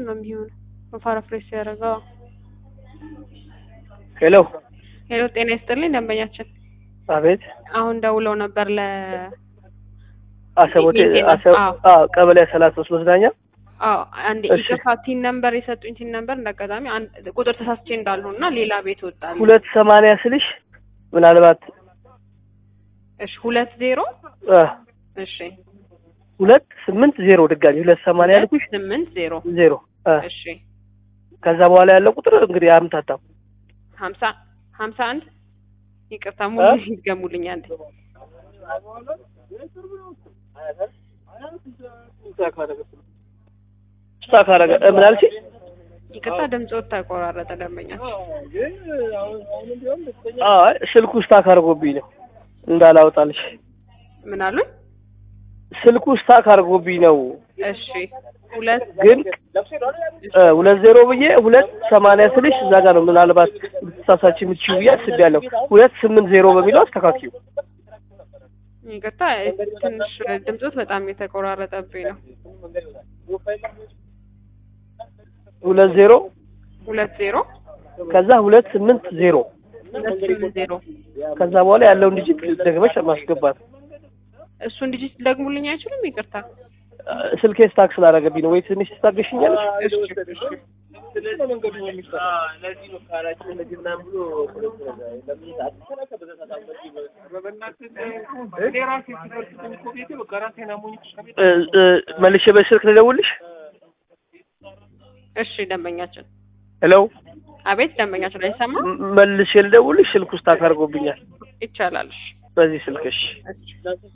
እንትን ነው የሚሆነው ፋራፍሬስ ያደርጋው ሄሎ ሄሎ ጤና ይስጥልኝ ደንበኛችን አቤት አሁን ደውለው ነበር ለ አሰቦቴ ቀበሌ 33 መዝናኛ አንድ ኢከፋቲን ነምበር የሰጡኝ ቲን ነምበር እንደቀዳሚ አንድ ቁጥር ተሳስቼ እንዳልሆነና ሌላ ቤት ወጣልኝ 280 ስልሽ ምናልባት እሺ 20 እሺ 280 ድጋሚ 280 ያልኩሽ 80 እሺ ከዛ በኋላ ያለው ቁጥር እንግዲህ አምታታው 51 ይቅርታ ሙሉ ይገሙልኝ አንዴ ስታካረገ ምን አልሽ? ይቅርታ ድምጽ ተቆራረጠ ደንበኛችን ስልኩ ስታካርጎብኝ ነው እንዳላውጣልሽ ምን አሉኝ? ስልኩ ስታካርጎብኝ ነው እሺ ሁለት ግን 20 ብዬ 280 ስልሽ እዛ ጋር ነው ምናልባት ተሳሳች ምትችው ያስብያለሁ 280 በሚለው አስተካክዩ ይቅርታ ትንሽ ድምጽ በጣም የተቆራረጠብኝ ነው 20 ከዛ 280 ከዛ በኋላ ያለውን ዲጂት ደግመሽ ማስገባት እሱን ዲጂት ደግሙልኝ አይችልም ይቅርታ ስልኬ ስታክስ ላደረገብኝ ነው ወይ ትንሽ ታገሽኛለሽ መልሼ በስልክ ልደውልሽ እሺ ደንበኛችን ሄሎ አቤት ደንበኛችን አይሰማ መልሼ ልደውልሽ ስልኩ ስታካርጎብኛል ይቻላል በዚህ ስልክሽ